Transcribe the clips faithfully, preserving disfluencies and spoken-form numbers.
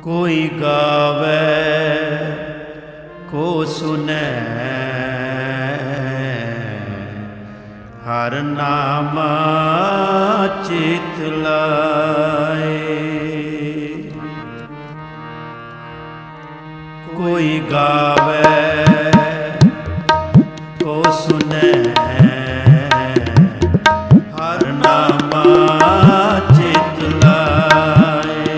कोई गावे को सुने हर नाम चित लाए। कोई गावे को सुने हर नाम चित लाए।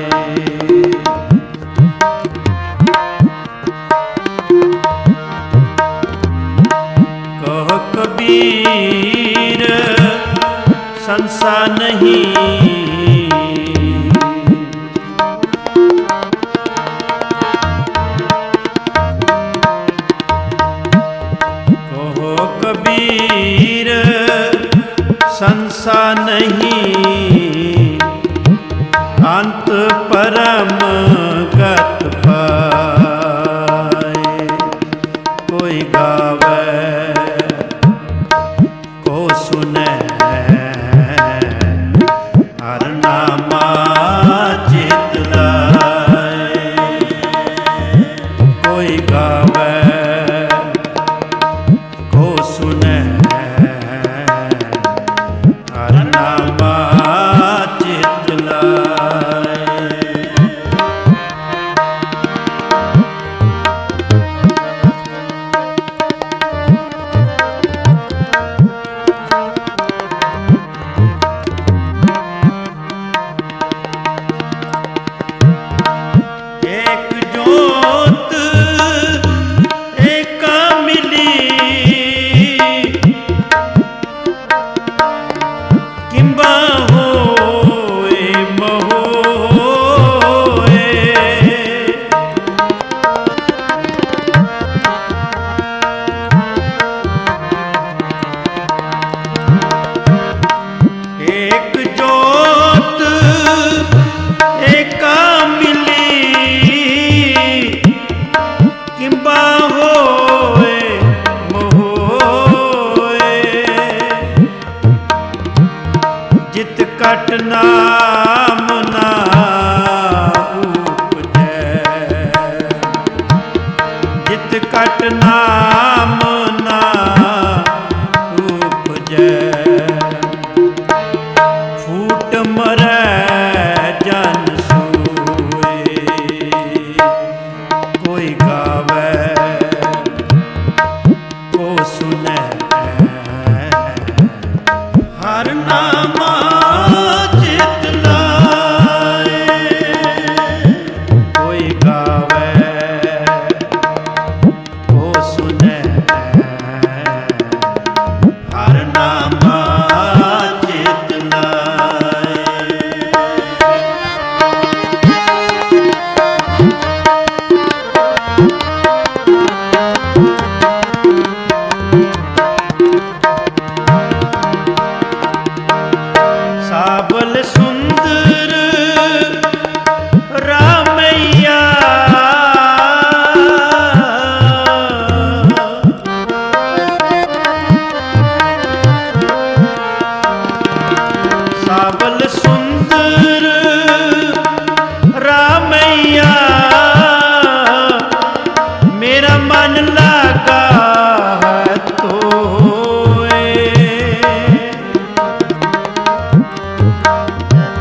कह कबीर संसार नहीं, कहो कबीर संसार नहीं, अंत परम गत पाए। कोई गावे को सुने हर नाम चित लाए। कोई गावे को सुने हर नाम चित लाए। एक जोत एक मिली, किंबा होए महोए। एक जोत एक मिली, किंबा होए महोए। जित कट नाम ना उपजै, जित कट नाम ना उपजै। फूट मरै जन सोए। कोई गावे को सुने हर नाम चित लाए। कोई गावे को सुने हर नाम चित लाए। साबल सुंदर रामैया, साबल सुंदर रामैया। मेरा मन लगा है तोए।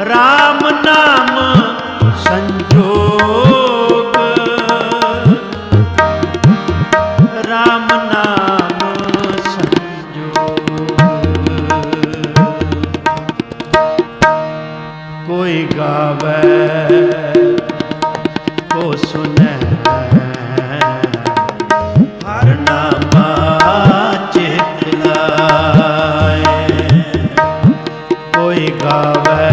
राम नाम संजोग, राम नाम संजोग। कोई गावे को सुने हर नामा चित लाए। कोई गावे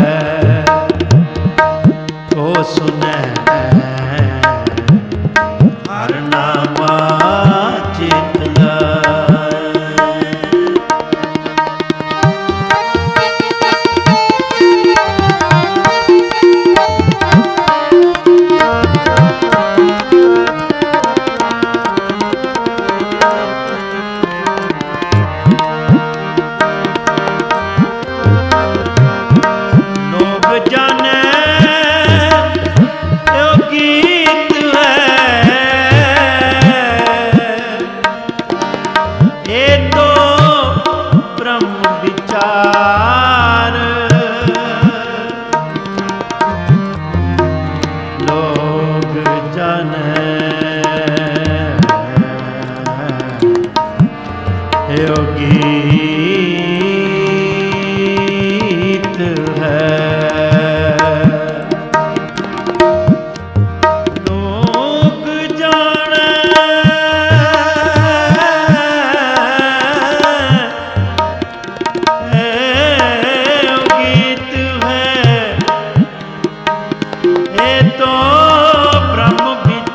को सुने हर नामा चित लाए। गीत है लोग जाने गीत है। ये तो ब्रह्म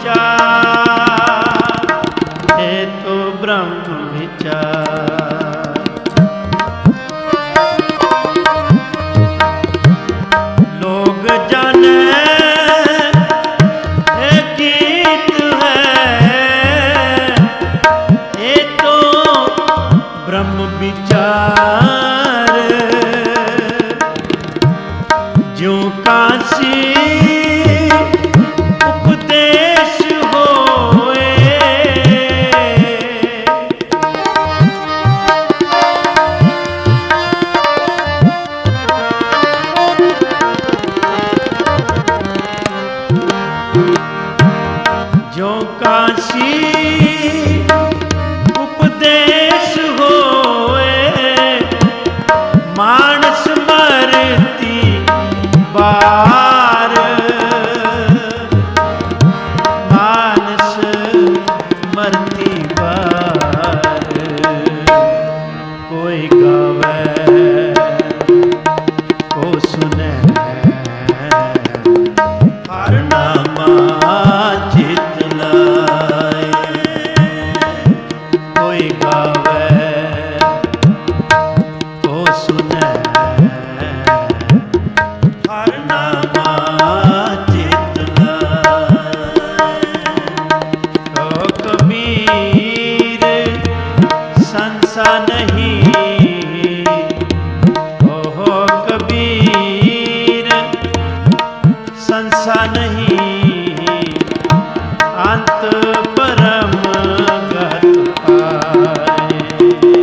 विचार, ये तो ब्रह्म विचार। लोग जाने ये गीत है, ये तो ब्रह्म विचार। जो काशी उपदेश होए, जो काशी उपदेश होए, मानस मरती बार, मानस मरती बार। कोई गावे को सुने हर नामा चित लाए। कोई गावे को सुने हर नामा चित लाए। ओ कबीर संसा नहीं, ओहो कबीर संसा नहीं, अंत परम गत पाए।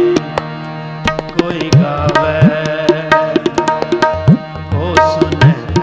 कोई गावे को सुने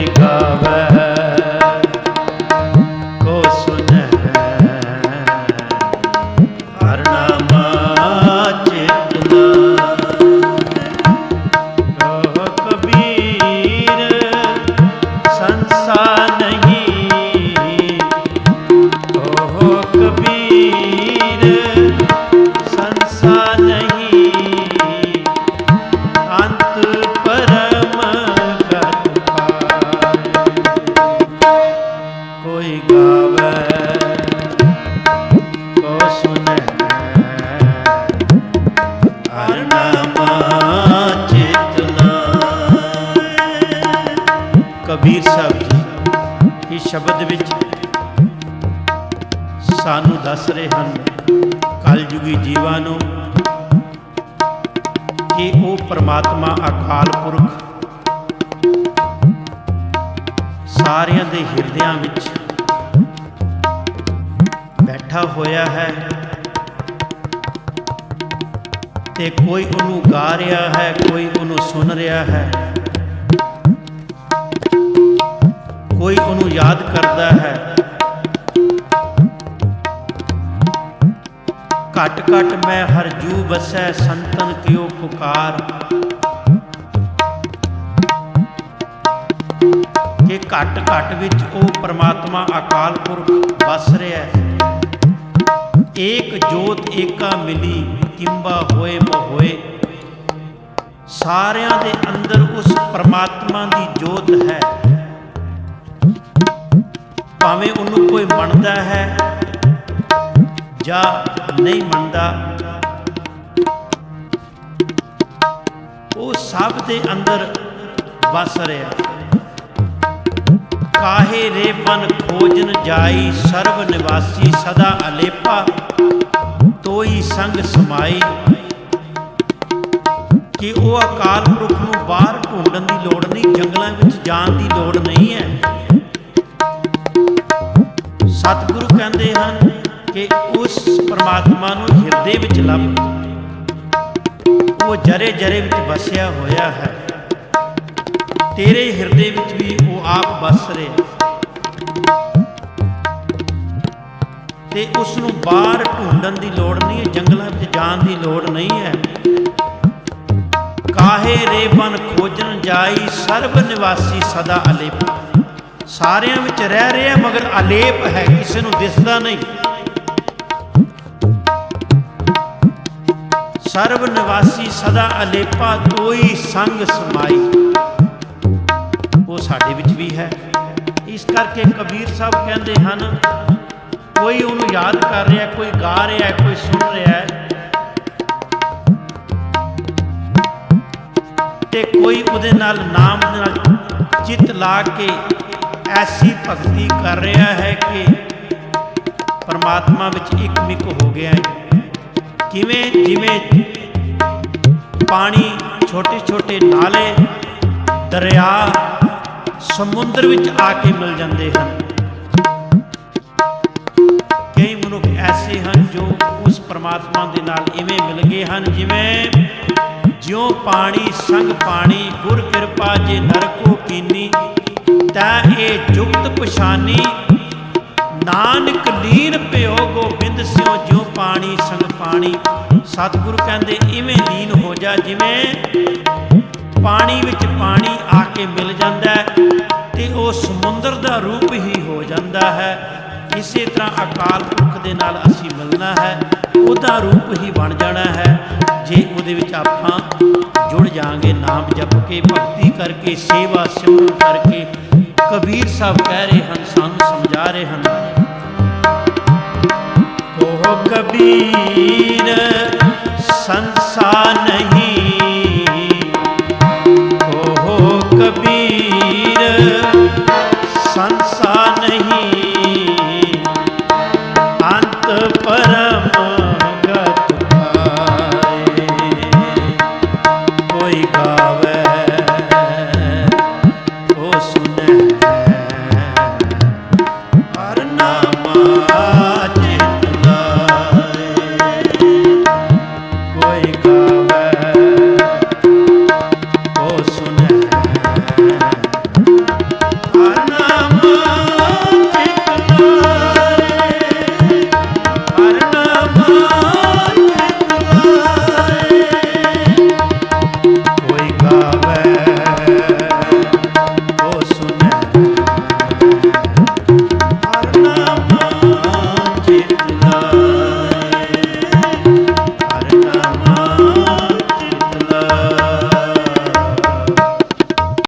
कोई गावे को सुने हर नामा चितना। कहो कबीर संसार नहीं, कहो कबीर संसार नहीं, अंत परम गत पाए। कोई गावे को सुने हर नामा चितना। कबीर साहब जी इस शब्द विच सानू दस रहे हैं कलयुगी जीवां नूं कि वो परमात्मा अकाल पुरख सारियां दे हिरदियां विच बैठा होया है ते कोई उन्हों गा रहा है, कोई उन्हों सुन रहा है, कोई उन्हों याद करता है। घट घट मैं हर जू बसै संतन कियो पुकार। कि घट घट विच ओ परमात्मा अकाल पुरख बस रहा है। एक जोत एका मिली किंबा होए मोए। सारियां दे अंदर उस परमात्मा दी जोत है। भावें उन्होंने कोई मनदा है ਜਾਂ नहीं मनता, वो सब दे अंदर बस रहा। काहे रे बन खोजन जाई, सर्व निवासी सदा अलेपा, तोई संग समाई। कि वो अकाल पुरख नूं बाहर ढूंढन की लोड़ नहीं, जंगलों में जान की लोड़ नहीं है। सतगुरु कहते हैं कि उस परमात्मा नूं हिरदे विच लभ, वो जरे जरे विच बसिया होया है। तेरे हिरदे विच भी वो आप बस रहे ते उसनूं बाहर ढूंढन की लोड़ नहीं है, जंगलों में जान की लोड़ नहीं है। काहे रे बन खोजन जाई, सर्व निवासी सदा अलेप। सारियां विच रह रहे मगर अलेप है, किसी नूं दिसदा नहीं। सर्व निवासी सदा अलेपा, तोई संग समाई। वो साडे विच भी है। इस करके कबीर साहब कहते हैं कोई उन्होंने याद कर रहा, कोई गा रहा है, कोई सुन रहा है ते कोई उहदे नाल नाम दे नाल चित ला के ऐसी भगती कर रहा है कि परमात्मा विच एक मिक हो गया है। किवें जिवें पानी छोटे छोटे नाले दरिया समुद्र विच आके मिल जाते हैं। कई मनुख ऐसे हैं जो उस परमात्मा के नाल इवें मिल गए हैं जिवें ज्यों पानी संग पानी, गुर कृपा जे नरको कीनी, तै ए जुगत पछानी। नानक लीन प्यो गोबिंद स्यों, ज्यों पानी संग पानी। सतगुरु कहते इवें लीन हो जा जिवें पानी विच पानी आके मिल जाता है ते वो समुंदर का रूप ही हो जाता है। इसी तरह अकाल पुरख दे नाल असीं मिलना है, उहदा रूप ही बन जाना है जे उहदे विच आपां जुड़ जाएंगे। नाम जप के, भगती करके, सेवा सिमरन करके। कबीर साहब कह रहे हैं, सानू समझा रहे हैं। ओ कबीर संसार नहीं,